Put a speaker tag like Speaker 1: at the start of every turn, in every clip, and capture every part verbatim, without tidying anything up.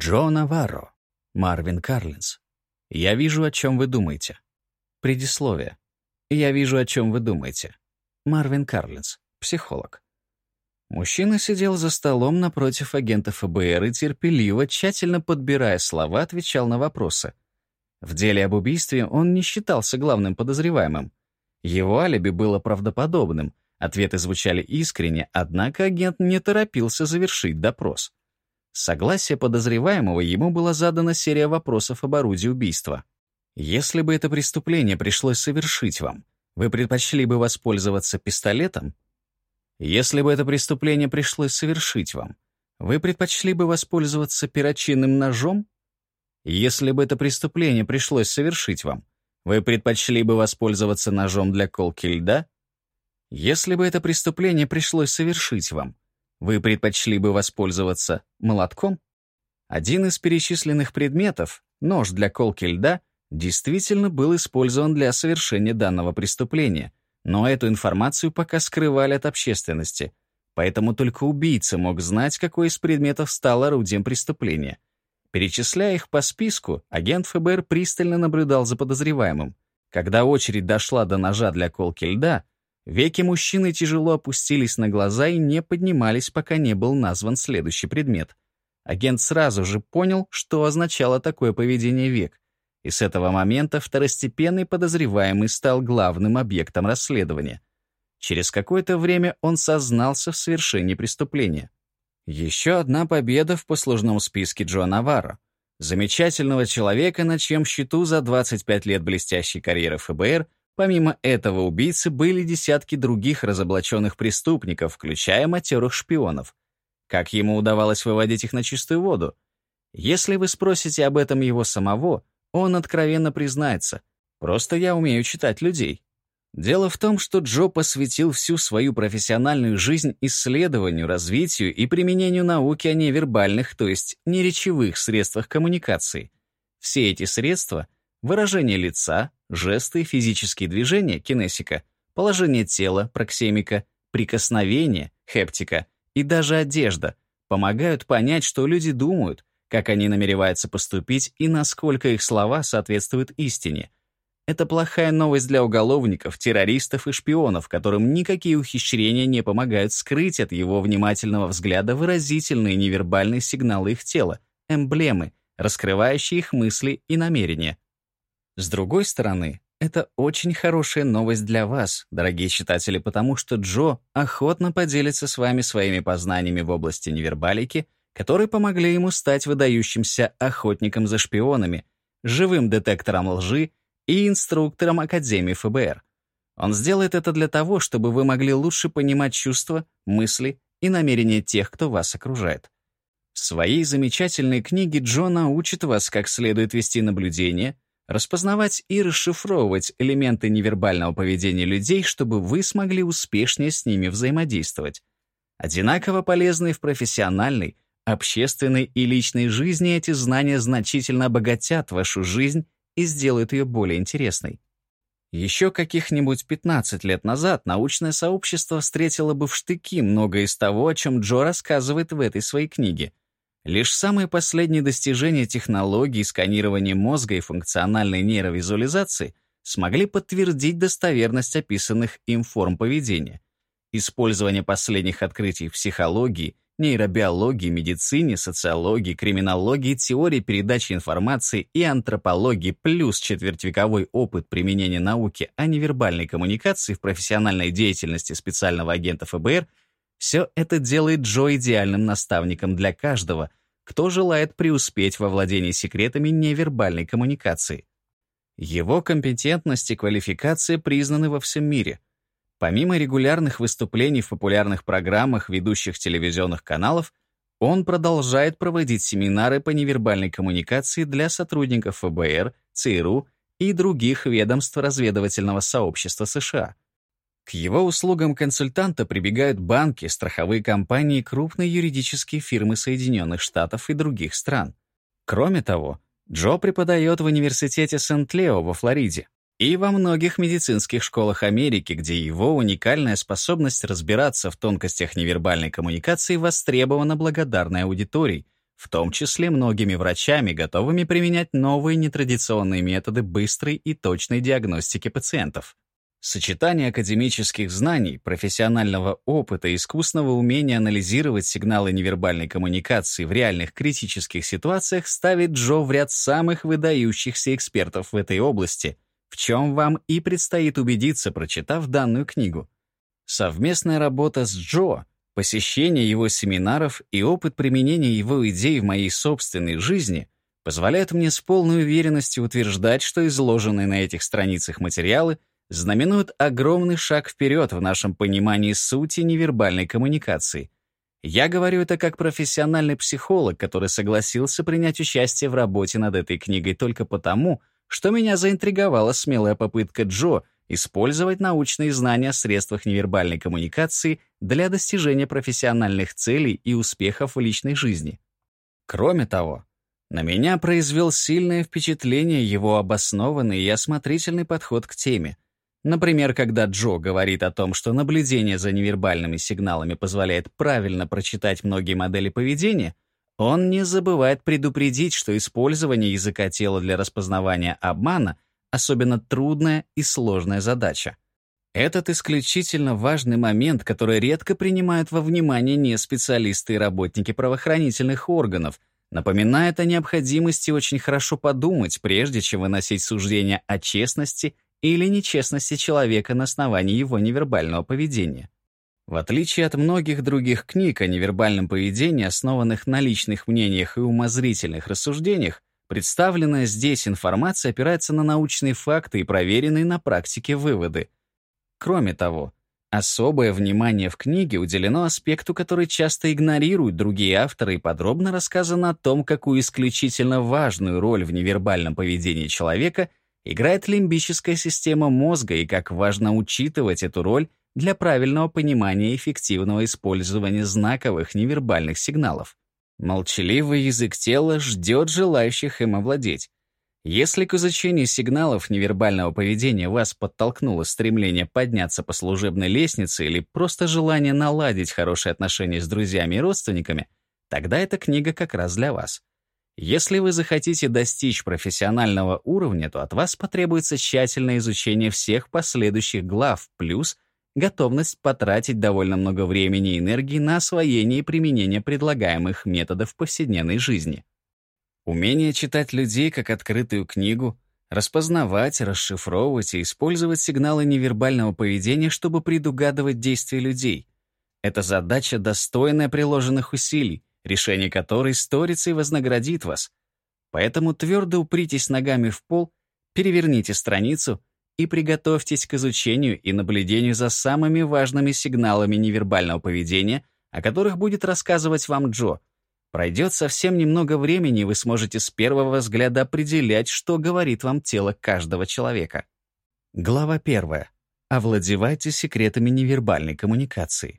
Speaker 1: Джо Наварро, Марвин Карлинс. Я вижу, о чем вы думаете. Предисловие. Я вижу, о чем вы думаете. Марвин Карлинс, психолог. Мужчина сидел за столом напротив агента ФБР и терпеливо, тщательно подбирая слова, отвечал на вопросы. В деле об убийстве он не считался главным подозреваемым. Его алиби было правдоподобным, ответы звучали искренне, однако агент не торопился завершить допрос. С согласия подозреваемого ему была задана серия вопросов об орудии убийства. Если бы это преступление пришлось совершить вам, вы предпочли бы воспользоваться пистолетом? Если бы это преступление пришлось совершить вам, вы предпочли бы воспользоваться перочинным ножом? Если бы это преступление пришлось совершить вам, вы предпочли бы воспользоваться ножом для колки льда? Если бы это преступление пришлось совершить вам, вы предпочли бы воспользоваться молотком? Один из перечисленных предметов, нож для колки льда, действительно был использован для совершения данного преступления, но эту информацию пока скрывали от общественности, поэтому только убийца мог знать, какой из предметов стал орудием преступления. Перечисляя их по списку, агент ФБР пристально наблюдал за подозреваемым. Когда очередь дошла до ножа для колки льда, веки мужчины тяжело опустились на глаза и не поднимались, пока не был назван следующий предмет. Агент сразу же понял, что означало такое поведение век, и с этого момента второстепенный подозреваемый стал главным объектом расследования. Через какое-то время он сознался в совершении преступления. Еще одна победа в послужном списке Джо Наварро, замечательного человека, на чьем счету за двадцать пять лет блестящей карьеры ФБР. Помимо этого убийцы были десятки других разоблаченных преступников, включая матерых шпионов. Как ему удавалось выводить их на чистую воду? Если вы спросите об этом его самого, он откровенно признается: «Просто я умею читать людей». Дело в том, что Джо посвятил всю свою профессиональную жизнь исследованию, развитию и применению науки о невербальных, то есть неречевых средствах коммуникации. Все эти средства — выражение лица, жесты, физические движения, кинесика, положение тела, проксемика, прикосновение, хептика и даже одежда — помогают понять, что люди думают, как они намереваются поступить и насколько их слова соответствуют истине. Это плохая новость для уголовников, террористов и шпионов, которым никакие ухищрения не помогают скрыть от его внимательного взгляда выразительные невербальные сигналы их тела, эмблемы, раскрывающие их мысли и намерения. С другой стороны, это очень хорошая новость для вас, дорогие читатели, потому что Джо охотно поделится с вами своими познаниями в области невербалики, которые помогли ему стать выдающимся охотником за шпионами, живым детектором лжи и инструктором Академии ФБР. Он сделает это для того, чтобы вы могли лучше понимать чувства, мысли и намерения тех, кто вас окружает. В своей замечательной книге Джо научит вас, как следует вести наблюдение, распознавать и расшифровывать элементы невербального поведения людей, чтобы вы смогли успешнее с ними взаимодействовать. Одинаково полезные в профессиональной, общественной и личной жизни эти знания значительно обогатят вашу жизнь и сделают ее более интересной. Еще каких-нибудь пятнадцать лет назад научное сообщество встретило бы в штыки многое из того, о чем Джо рассказывает в этой своей книге. Лишь самые последние достижения технологий сканирования мозга и функциональной нейровизуализации смогли подтвердить достоверность описанных им форм поведения. Использование последних открытий в психологии, нейробиологии, медицине, социологии, криминологии, теории передачи информации и антропологии плюс четвертьвековой опыт применения науки о невербальной коммуникации в профессиональной деятельности специального агента ФБР — все это делает Джо идеальным наставником для каждого, кто желает преуспеть во владении секретами невербальной коммуникации. Его компетентность и квалификация признаны во всем мире. Помимо регулярных выступлений в популярных программах ведущих телевизионных каналов, он продолжает проводить семинары по невербальной коммуникации для сотрудников ФБР, ЦРУ и других ведомств разведывательного сообщества США. К его услугам консультанта прибегают банки, страховые компании, крупные юридические фирмы Соединенных Штатов и других стран. Кроме того, Джо преподает в университете Сент-Лео во Флориде и во многих медицинских школах Америки, где его уникальная способность разбираться в тонкостях невербальной коммуникации востребована благодарной аудиторией, в том числе многими врачами, готовыми применять новые нетрадиционные методы быстрой и точной диагностики пациентов. Сочетание академических знаний, профессионального опыта и искусного умения анализировать сигналы невербальной коммуникации в реальных критических ситуациях ставит Джо в ряд самых выдающихся экспертов в этой области, в чем вам и предстоит убедиться, прочитав данную книгу. Совместная работа с Джо, посещение его семинаров и опыт применения его идей в моей собственной жизни позволяют мне с полной уверенностью утверждать, что изложенные на этих страницах материалы знаменуют огромный шаг вперед в нашем понимании сути невербальной коммуникации. Я говорю это как профессиональный психолог, который согласился принять участие в работе над этой книгой только потому, что меня заинтриговала смелая попытка Джо использовать научные знания о средствах невербальной коммуникации для достижения профессиональных целей и успехов в личной жизни. Кроме того, на меня произвел сильное впечатление его обоснованный и осмотрительный подход к теме. Например, когда Джо говорит о том, что наблюдение за невербальными сигналами позволяет правильно прочитать многие модели поведения, он не забывает предупредить, что использование языка тела для распознавания обмана особенно трудная и сложная задача. Этот исключительно важный момент, который редко принимают во внимание не специалисты и работники правоохранительных органов, напоминает о необходимости очень хорошо подумать, прежде чем выносить суждения о честности или нечестности человека на основании его невербального поведения. В отличие от многих других книг о невербальном поведении, основанных на личных мнениях и умозрительных рассуждениях, представленная здесь информация опирается на научные факты и проверенные на практике выводы. Кроме того, особое внимание в книге уделено аспекту, который часто игнорируют другие авторы, и подробно рассказано о том, какую исключительно важную роль в невербальном поведении человека играет лимбическая система мозга и как важно учитывать эту роль для правильного понимания и эффективного использования знаковых невербальных сигналов. Молчаливый язык тела ждет желающих им овладеть. Если к изучению сигналов невербального поведения вас подтолкнуло стремление подняться по служебной лестнице или просто желание наладить хорошие отношения с друзьями и родственниками, тогда эта книга как раз для вас. Если вы захотите достичь профессионального уровня, то от вас потребуется тщательное изучение всех последующих глав, плюс готовность потратить довольно много времени и энергии на освоение и применение предлагаемых методов в повседневной жизни. Умение читать людей как открытую книгу, распознавать, расшифровывать и использовать сигналы невербального поведения, чтобы предугадывать действия людей — это задача, достойная приложенных усилий, решение которой сторится и вознаградит вас. Поэтому твердо упритесь ногами в пол, переверните страницу и приготовьтесь к изучению и наблюдению за самыми важными сигналами невербального поведения, о которых будет рассказывать вам Джо. Пройдет совсем немного времени, и вы сможете с первого взгляда определять, что говорит вам тело каждого человека. Глава первая. Овладевайте секретами невербальной коммуникации.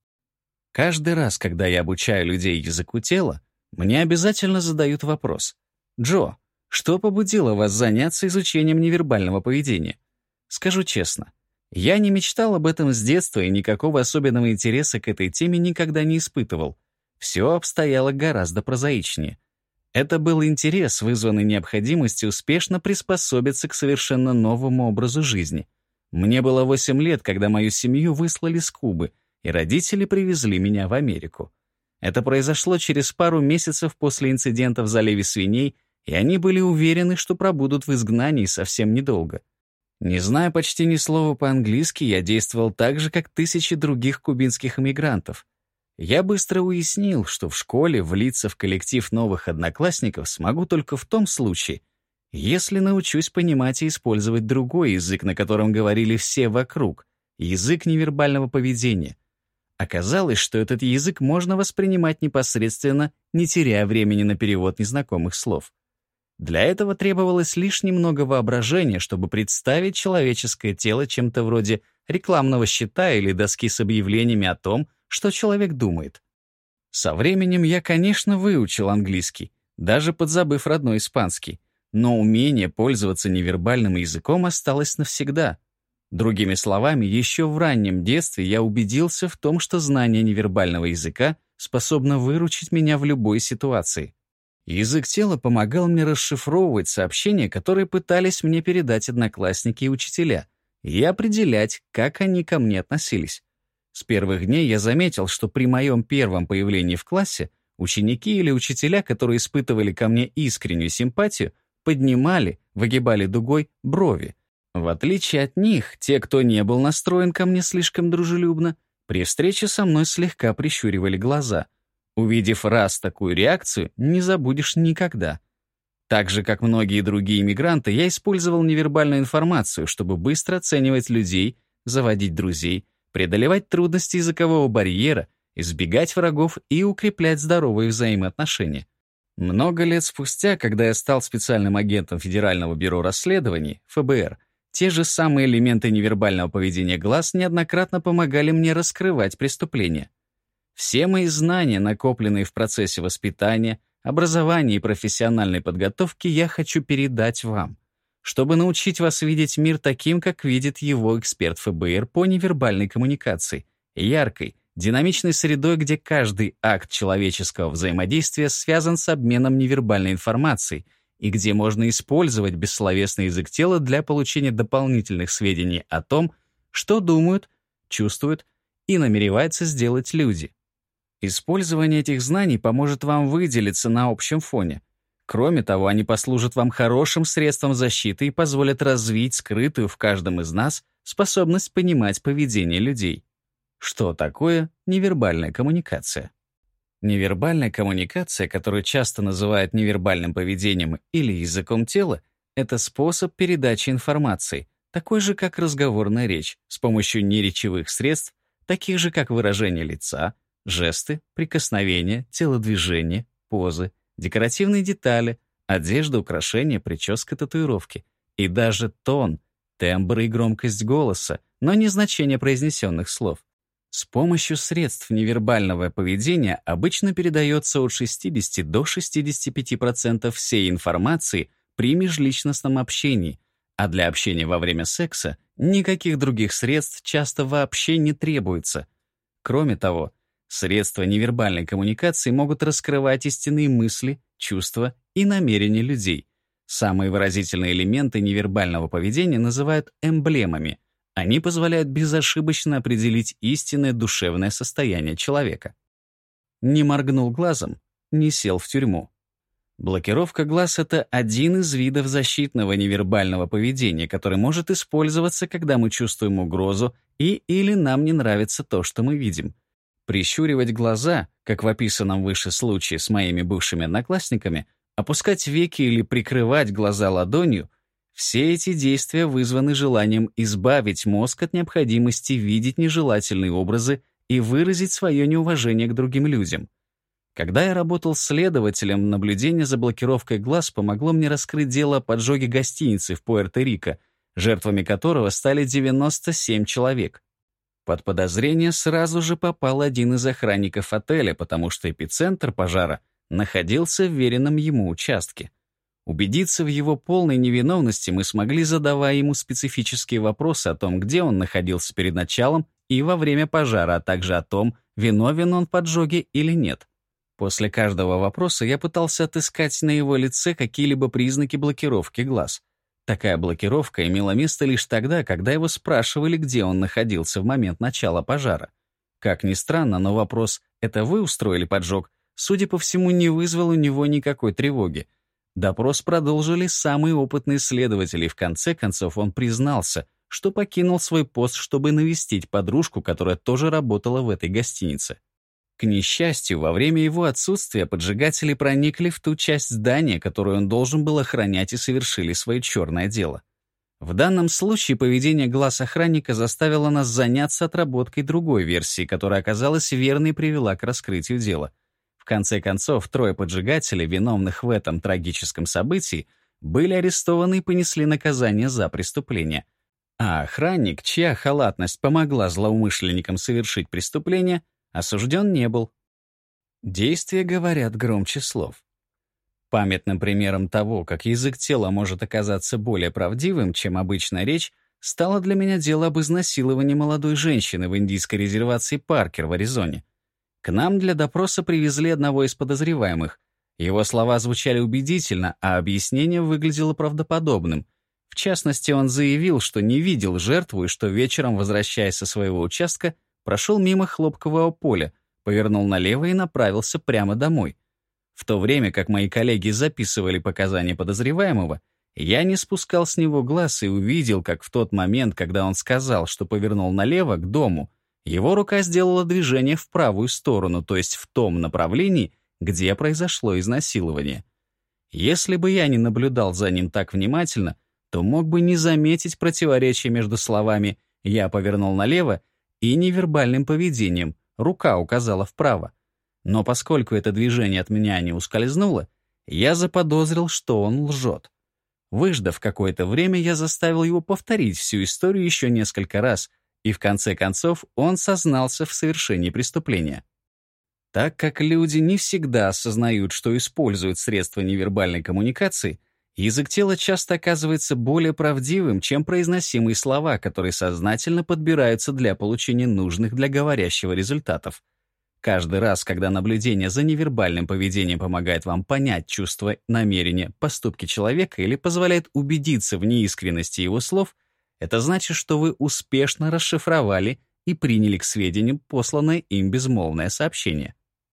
Speaker 1: Каждый раз, когда я обучаю людей языку тела, мне обязательно задают вопрос: «Джо, что побудило вас заняться изучением невербального поведения?» Скажу честно, я не мечтал об этом с детства и никакого особенного интереса к этой теме никогда не испытывал. Все обстояло гораздо прозаичнее. Это был интерес, вызванный необходимостью успешно приспособиться к совершенно новому образу жизни. Мне было восемь лет, когда мою семью выслали с Кубы, и родители привезли меня в Америку. Это произошло через пару месяцев после инцидента в заливе Свиней, и они были уверены, что пробудут в изгнании совсем недолго. Не зная почти ни слова по-английски, я действовал так же, как тысячи других кубинских иммигрантов. Я быстро уяснил, что в школе влиться в коллектив новых одноклассников смогу только в том случае, если научусь понимать и использовать другой язык, на котором говорили все вокруг, язык невербального поведения. Оказалось, что этот язык можно воспринимать непосредственно, не теряя времени на перевод незнакомых слов. Для этого требовалось лишь немного воображения, чтобы представить человеческое тело чем-то вроде рекламного щита или доски с объявлениями о том, что человек думает. Со временем я, конечно, выучил английский, даже подзабыв родной испанский, но умение пользоваться невербальным языком осталось навсегда. Другими словами, еще в раннем детстве я убедился в том, что знание невербального языка способно выручить меня в любой ситуации. Язык тела помогал мне расшифровывать сообщения, которые пытались мне передать одноклассники и учителя, и определять, как они ко мне относились. С первых дней я заметил, что при моем первом появлении в классе ученики или учителя, которые испытывали ко мне искреннюю симпатию, поднимали, выгибали дугой брови. В отличие от них, те, кто не был настроен ко мне слишком дружелюбно, при встрече со мной слегка прищуривали глаза. Увидев раз такую реакцию, не забудешь никогда. Так же, как многие другие иммигранты, я использовал невербальную информацию, чтобы быстро оценивать людей, заводить друзей, преодолевать трудности языкового барьера, избегать врагов и укреплять здоровые взаимоотношения. Много лет спустя, когда я стал специальным агентом Федерального бюро расследований, эф бэ эр, те же самые элементы невербального поведения глаз неоднократно помогали мне раскрывать преступления. Все мои знания, накопленные в процессе воспитания, образования и профессиональной подготовки, я хочу передать вам, чтобы научить вас видеть мир таким, как видит его эксперт эф бэ эр по невербальной коммуникации, яркой, динамичной средой, где каждый акт человеческого взаимодействия связан с обменом невербальной информацией и где можно использовать бессловесный язык тела для получения дополнительных сведений о том, что думают, чувствуют и намереваются сделать люди. Использование этих знаний поможет вам выделиться на общем фоне. Кроме того, они послужат вам хорошим средством защиты и позволят развить скрытую в каждом из нас способность понимать поведение людей. Что такое невербальная коммуникация? Невербальная коммуникация, которую часто называют невербальным поведением или языком тела, это способ передачи информации, такой же, как разговорная речь, с помощью неречевых средств, таких же, как выражение лица, жесты, прикосновения, телодвижения, позы, декоративные детали, одежда, украшения, прическа, татуировки и даже тон, тембр и громкость голоса, но не значение произнесенных слов. С помощью средств невербального поведения обычно передается от шестидесяти до шестидесяти пяти процентов всей информации при межличностном общении, а для общения во время секса никаких других средств часто вообще не требуется. Кроме того, средства невербальной коммуникации могут раскрывать истинные мысли, чувства и намерения людей. Самые выразительные элементы невербального поведения называют эмблемами. Они позволяют безошибочно определить истинное душевное состояние человека. Не моргнул глазом, не сел в тюрьму. Блокировка глаз — это один из видов защитного невербального поведения, который может использоваться, когда мы чувствуем угрозу и или нам не нравится то, что мы видим. Прищуривать глаза, как в описанном выше случае с моими бывшими одноклассниками, опускать веки или прикрывать глаза ладонью — все эти действия вызваны желанием избавить мозг от необходимости видеть нежелательные образы и выразить свое неуважение к другим людям. Когда я работал следователем, наблюдение за блокировкой глаз помогло мне раскрыть дело о поджоге гостиницы в Пуэрто-Рико, жертвами которого стали девяносто семь человек. Под подозрение сразу же попал один из охранников отеля, потому что эпицентр пожара находился в веренном ему участке. Убедиться в его полной невиновности мы смогли, задавая ему специфические вопросы о том, где он находился перед началом и во время пожара, а также о том, виновен он в поджоге или нет. После каждого вопроса я пытался отыскать на его лице какие-либо признаки блокировки глаз. Такая блокировка имела место лишь тогда, когда его спрашивали, где он находился в момент начала пожара. Как ни странно, но вопрос «это вы устроили поджог?» судя по всему, не вызвал у него никакой тревоги. Допрос продолжили самые опытные следователи, и в конце концов он признался, что покинул свой пост, чтобы навестить подружку, которая тоже работала в этой гостинице. К несчастью, во время его отсутствия поджигатели проникли в ту часть здания, которую он должен был охранять, и совершили свое черное дело. В данном случае поведение глаз охранника заставило нас заняться отработкой другой версии, которая оказалась верной и привела к раскрытию дела. В конце концов, трое поджигателей, виновных в этом трагическом событии, были арестованы и понесли наказание за преступление. А охранник, чья халатность помогла злоумышленникам совершить преступление, осужден не был. Действия говорят громче слов. Памятным примером того, как язык тела может оказаться более правдивым, чем обычная речь, стало для меня дело об изнасиловании молодой женщины в индийской резервации Паркер в Аризоне. К нам для допроса привезли одного из подозреваемых. Его слова звучали убедительно, а объяснение выглядело правдоподобным. В частности, он заявил, что не видел жертву и что вечером, возвращаясь со своего участка, прошел мимо хлопкового поля, повернул налево и направился прямо домой. В то время как мои коллеги записывали показания подозреваемого, я не спускал с него глаз и увидел, как в тот момент, когда он сказал, что повернул налево к дому, его рука сделала движение в правую сторону, то есть в том направлении, где произошло изнасилование. Если бы я не наблюдал за ним так внимательно, то мог бы не заметить противоречия между словами «я повернул налево» и невербальным поведением «рука указала вправо». Но поскольку это движение от меня не ускользнуло, я заподозрил, что он лжет. Выждав какое-то время, я заставил его повторить всю историю еще несколько раз, и в конце концов он сознался в совершении преступления. Так как люди не всегда осознают, что используют средства невербальной коммуникации, язык тела часто оказывается более правдивым, чем произносимые слова, которые сознательно подбираются для получения нужных для говорящего результатов. Каждый раз, когда наблюдение за невербальным поведением помогает вам понять чувства, намерения, поступки человека или позволяет убедиться в неискренности его слов, это значит, что вы успешно расшифровали и приняли к сведению посланное им безмолвное сообщение.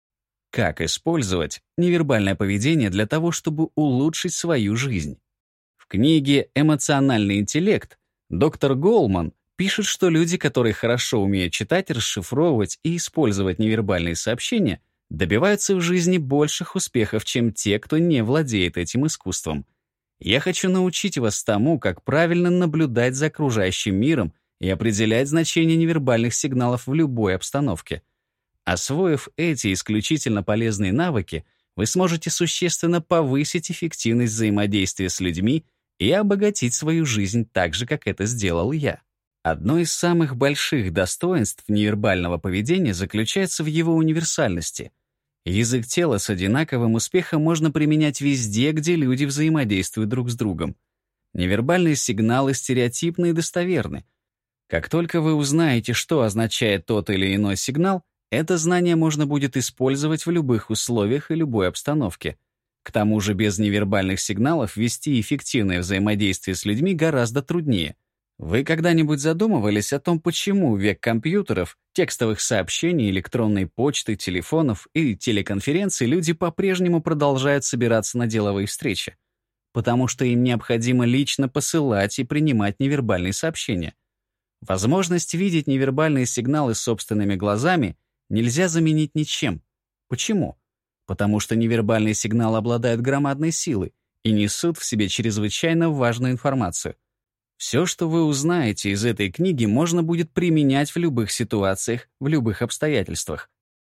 Speaker 1: Как использовать невербальное поведение для того, чтобы улучшить свою жизнь? В книге «Эмоциональный интеллект» доктор Голман пишет, что люди, которые хорошо умеют читать, расшифровывать и использовать невербальные сообщения, добиваются в жизни больших успехов, чем те, кто не владеет этим искусством. Я хочу научить вас тому, как правильно наблюдать за окружающим миром и определять значение невербальных сигналов в любой обстановке. Освоив эти исключительно полезные навыки, вы сможете существенно повысить эффективность взаимодействия с людьми и обогатить свою жизнь так же, как это сделал я. Одно из самых больших достоинств невербального поведения заключается в его универсальности. Язык тела с одинаковым успехом можно применять везде, где люди взаимодействуют друг с другом. Невербальные сигналы стереотипны и достоверны. Как только вы узнаете, что означает тот или иной сигнал, это знание можно будет использовать в любых условиях и любой обстановке. К тому же без невербальных сигналов вести эффективное взаимодействие с людьми гораздо труднее. Вы когда-нибудь задумывались о том, почему век компьютеров, текстовых сообщений, электронной почты, телефонов и телеконференций люди по-прежнему продолжают собираться на деловые встречи? Потому что им необходимо лично посылать и принимать невербальные сообщения. Возможность видеть невербальные сигналы собственными глазами нельзя заменить ничем. Почему? Потому что невербальные сигналы обладают громадной силой и несут в себе чрезвычайно важную информацию. Все, что вы узнаете из этой книги, можно будет применять в любых ситуациях, в любых обстоятельствах.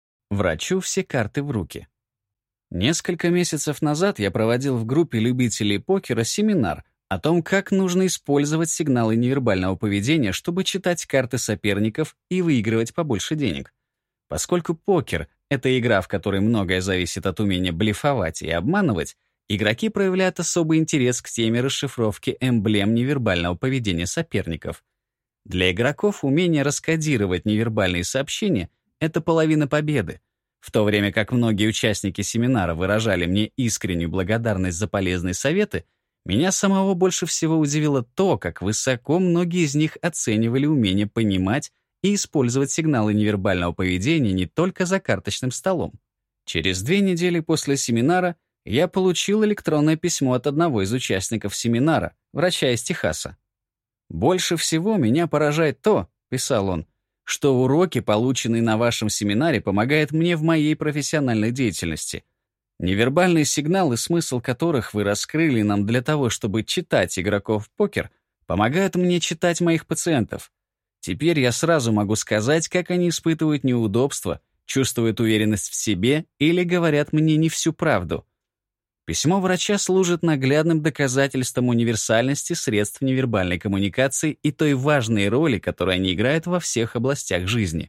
Speaker 1: Врачу все карты в руки. Несколько месяцев назад я проводил в группе любителей покера семинар о том, как нужно использовать сигналы невербального поведения, чтобы читать карты соперников и выигрывать побольше денег. Поскольку покер — это игра, в которой многое зависит от умения блефовать и обманывать, игроки проявляют особый интерес к теме расшифровки эмблем невербального поведения соперников. Для игроков умение раскодировать невербальные сообщения — это половина победы, в то время как многие участники семинара выражали мне искреннюю благодарность за полезные советы, меня самого больше всего удивило то, как высоко многие из них оценивали умение понимать и использовать сигналы невербального поведения не только за карточным столом. Через две недели после семинара я получил электронное письмо от одного из участников семинара, врача из Техаса. «Больше всего меня поражает то, — писал он, — что уроки, полученные на вашем семинаре, помогают мне в моей профессиональной деятельности. Невербальные сигналы, смысл которых вы раскрыли нам для того, чтобы читать игроков в покер, помогают мне читать моих пациентов. Теперь я сразу могу сказать, как они испытывают неудобства, чувствуют уверенность в себе или говорят мне не всю правду». Письмо врача служит наглядным доказательством универсальности средств невербальной коммуникации и той важной роли, которую они играют во всех областях жизни.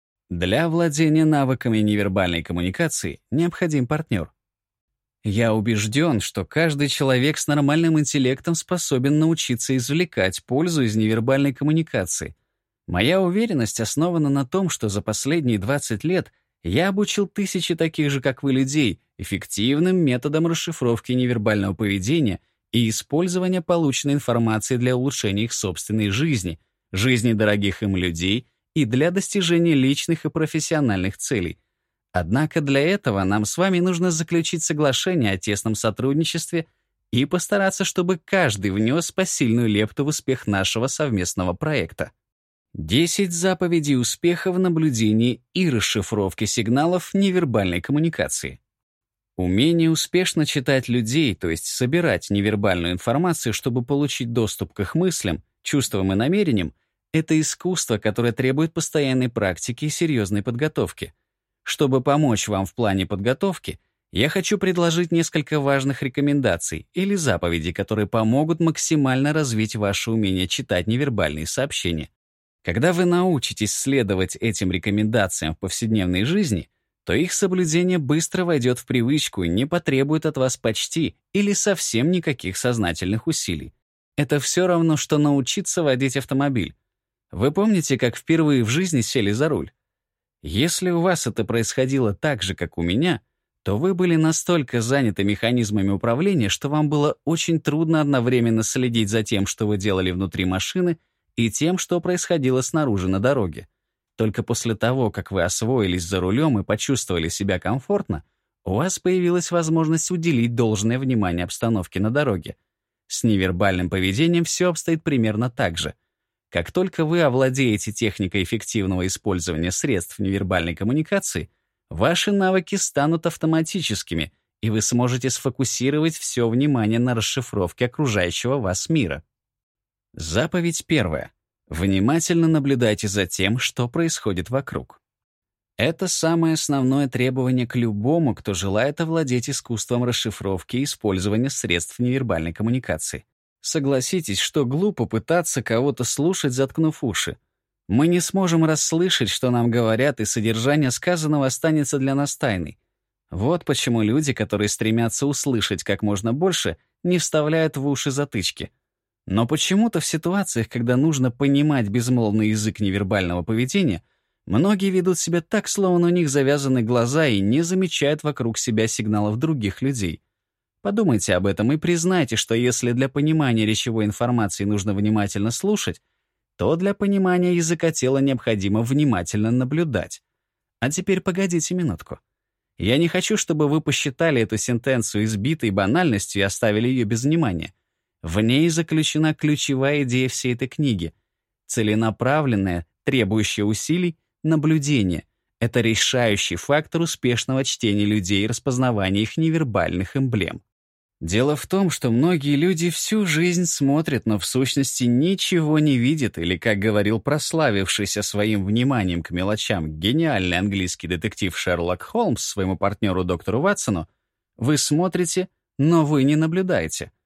Speaker 1: Для владения навыками невербальной коммуникации необходим партнер. Я убежден, что каждый человек с нормальным интеллектом способен научиться извлекать пользу из невербальной коммуникации. Моя уверенность основана на том, что за последние двадцать лет Я обучил тысячи таких же, как вы, людей эффективным методом расшифровки невербального поведения и использования полученной информации для улучшения их собственной жизни, жизни дорогих им людей и для достижения личных и профессиональных целей. Однако для этого нам с вами нужно заключить соглашение о тесном сотрудничестве и постараться, чтобы каждый внес посильную лепту в успех нашего совместного проекта. десять заповедей успеха в наблюдении и расшифровке сигналов невербальной коммуникации. Умение успешно читать людей, то есть собирать невербальную информацию, чтобы получить доступ к их мыслям, чувствам и намерениям, это искусство, которое требует постоянной практики и серьезной подготовки. Чтобы помочь вам в плане подготовки, я хочу предложить несколько важных рекомендаций или заповедей, которые помогут максимально развить ваше умение читать невербальные сообщения. Когда вы научитесь следовать этим рекомендациям в повседневной жизни, то их соблюдение быстро войдет в привычку и не потребует от вас почти или совсем никаких сознательных усилий. Это все равно, что научиться водить автомобиль. Вы помните, как впервые в жизни сели за руль? Если у вас это происходило так же, как у меня, то вы были настолько заняты механизмами управления, что вам было очень трудно одновременно следить за тем, что вы делали внутри машины, и тем, что происходило снаружи на дороге. Только после того, как вы освоились за рулем и почувствовали себя комфортно, у вас появилась возможность уделить должное внимание обстановке на дороге. С невербальным поведением все обстоит примерно так же. Как только вы овладеете техникой эффективного использования средств невербальной коммуникации, ваши навыки станут автоматическими, и вы сможете сфокусировать все внимание на расшифровке окружающего вас мира. Заповедь первая. Внимательно наблюдайте за тем, что происходит вокруг. Это самое основное требование к любому, кто желает овладеть искусством расшифровки и использования средств невербальной коммуникации. Согласитесь, что глупо пытаться кого-то слушать, заткнув уши. Мы не сможем расслышать, что нам говорят, и содержание сказанного останется для нас тайной. Вот почему люди, которые стремятся услышать как можно больше, не вставляют в уши затычки. Но почему-то в ситуациях, когда нужно понимать безмолвный язык невербального поведения, многие ведут себя так, словно у них завязаны глаза и не замечают вокруг себя сигналов других людей. Подумайте об этом и признайте, что если для понимания речевой информации нужно внимательно слушать, то для понимания языка тела необходимо внимательно наблюдать. А теперь погодите минутку. Я не хочу, чтобы вы посчитали эту сентенцию избитой банальностью и оставили ее без внимания. В ней заключена ключевая идея всей этой книги. Целенаправленное, требующее усилий, наблюдение — это решающий фактор успешного чтения людей и распознавания их невербальных эмблем. Дело в том, что многие люди всю жизнь смотрят, но в сущности ничего не видят, или, как говорил прославившийся своим вниманием к мелочам гениальный английский детектив Шерлок Холмс своему партнеру доктору Ватсону, вы смотрите, но вы не наблюдаете.